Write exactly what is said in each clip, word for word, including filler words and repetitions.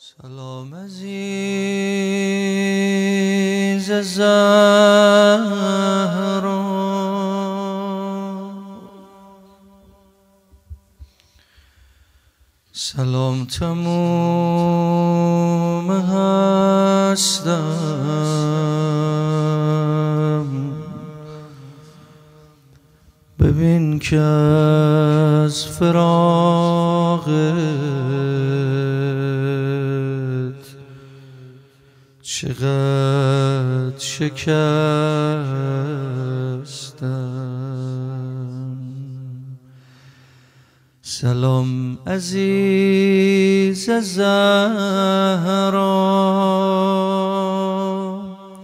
سلام عزیز زهرا، سلام تموم هستم. ببین که از فراقت چقدر شکستم. سلام عزیز زهرا،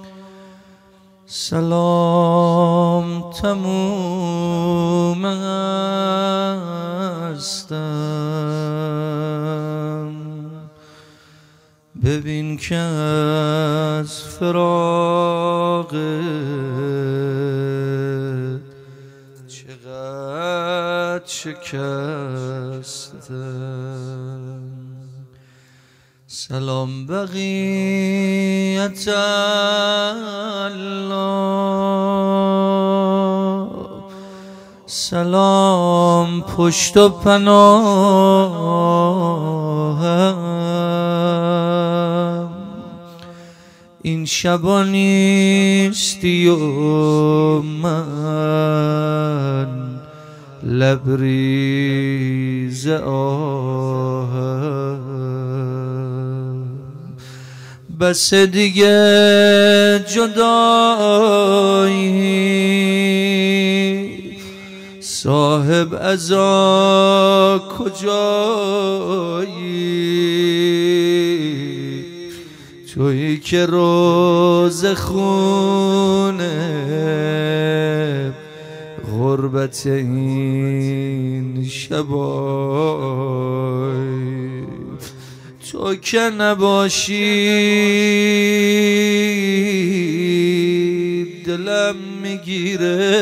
سلام تموم هستم. ببین که از فراقت چقدر شکستم. سلام بقیت الله، سلام پشت و پناهم. این شبا نیستی و من لبریز آهم. بس دیگه جدایی، صاحب عزا کجایی؟ تویی که روز خونه غربت این شبای. تو که نباشی دلم میگیره،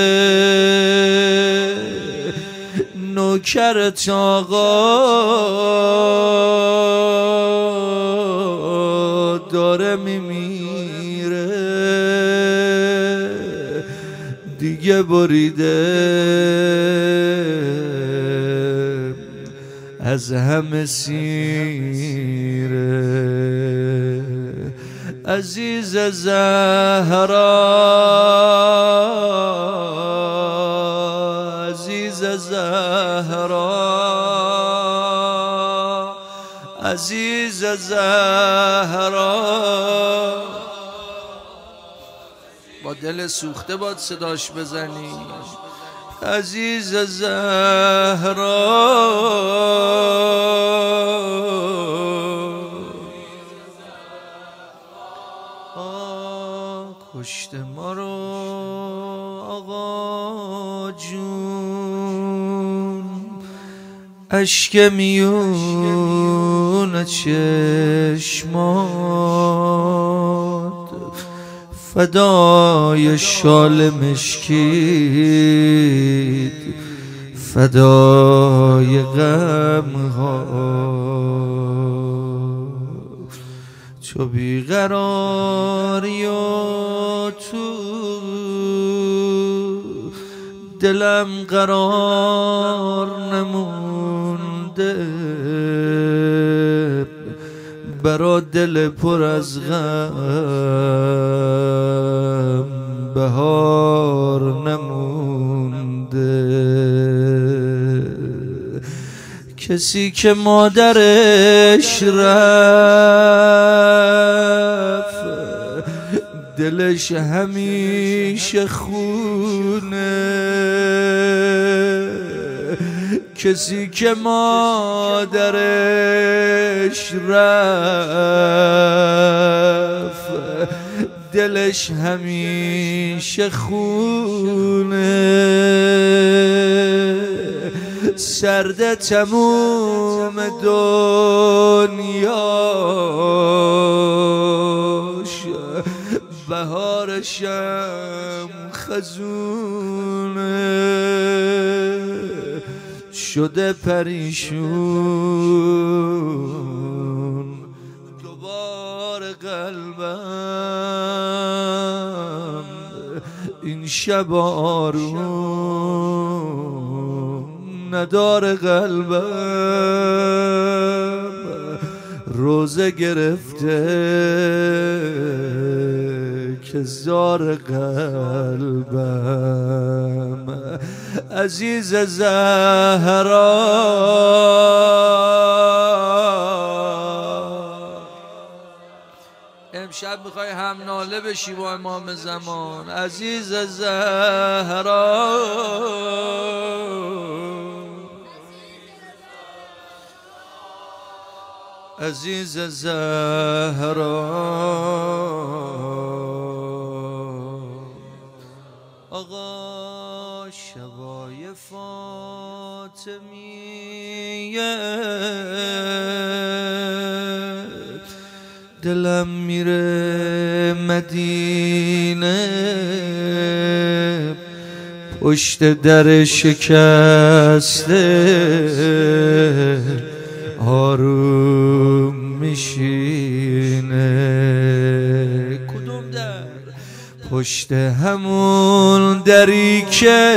نوکرت آقا داره میمیره. دیگه بریده از همه سیره. عزیز زهرا، عزیز زهرا، عزیز زهرا. با دل سوخته باد صداش بزنی. عزیز زهرا، کشت ما رو آقا جون، اشک میون چشمات، فدای شال مشکید، فدای غمها. چو بیقراری و تو دلم قرار نمونده، برا دل پر از غم بهار نمونده. کسی که مادرش رفت دلش همیشه خونه، کسی که مادرش رفت دلش همیشه خونه. سرد تموم دنیاش، بهارشم خزونه. شده پریشون قلبم این شب آروم نداره قلبم روزه گرفته که زار قلبم عزیز زهرا امشب میخوای هم ناله بشی با امام زمان عزیز زهرا عزیز زهرا آقا شبای فاطمیه دلم میره مدینه پشت در شکسته آروم میشینه کدوم در پشت همون دری که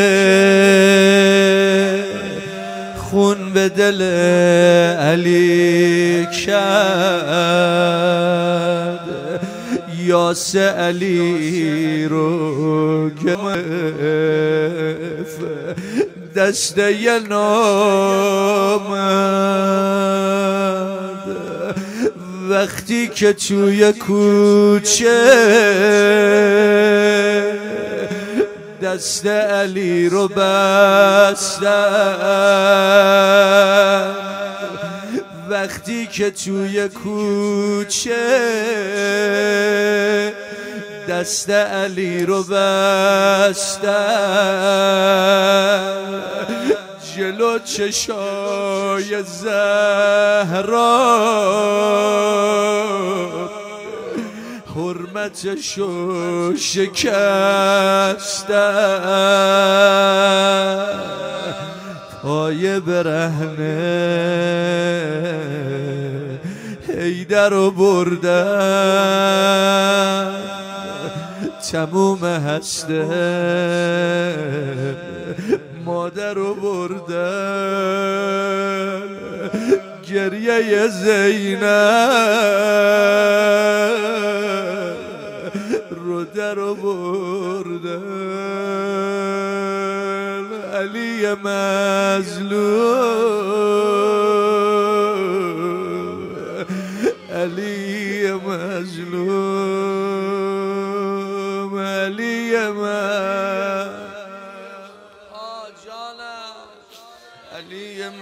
خون به دل علی کرد یاس علی رو گرفت دسته نامرد وقتی که توی کوچه دست علی رو بستن وقتی که توی کوچه دست علی رو بستن جلو چشای زهرا حرمتشو شکستن پای برهنه حیدر رو بردن تموم هسته مادر رو بردن گریه زینب رو در رو بردن علی مظلوم علی مظلوم علی مظلوم علی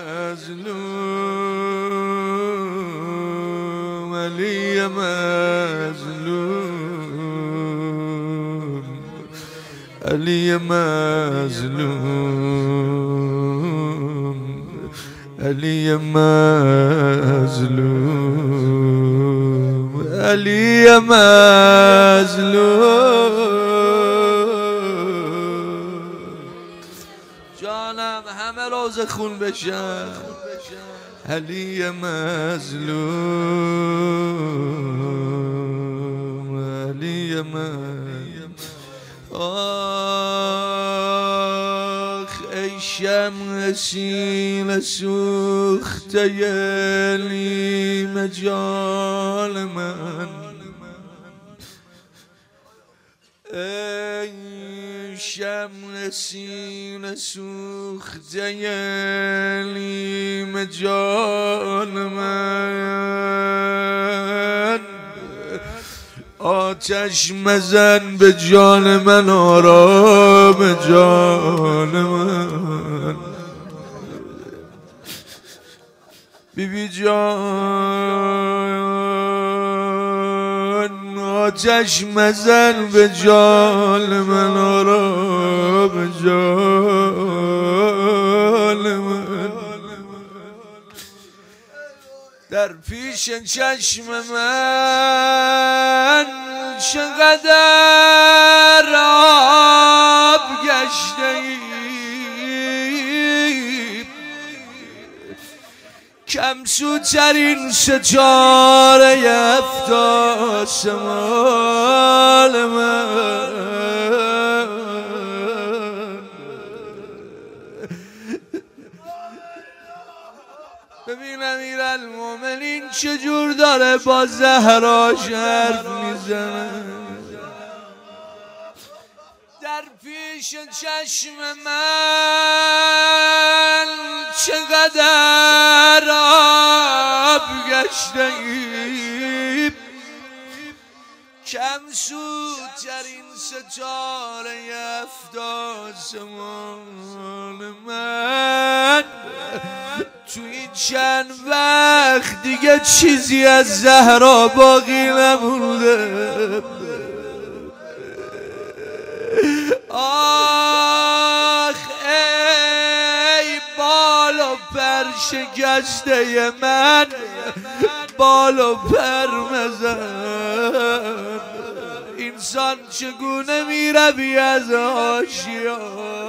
مظلوم علی مظلوم علی مظلوم علی مظلوم علی مظلوم جانم همه روز خون بشن علی مظلوم علی مظلوم آخ ای شمع سینه سوخته نیم جان من ای شمع سینه سوخته نیم جان من آتش مزن به جان من آرام جان من بی بی جان آتش مزن به جان من آرام جان من در پیش چشم من چقدر آب گشته ای کم سوترین ستاره افتاس مال من، ببین امیرالمومنین چجور داره با زهرا حرف میزنه. در پیش چشم من چقدر آب گشته ای، کم سودترین ستاره افتاس مال من. توی چند وقت دیگه چیزی از زهرا باقی نمونده. آخ ای بال و پر شکسته من، بال و پر مزن، انسان چگونه میروی از آشیان.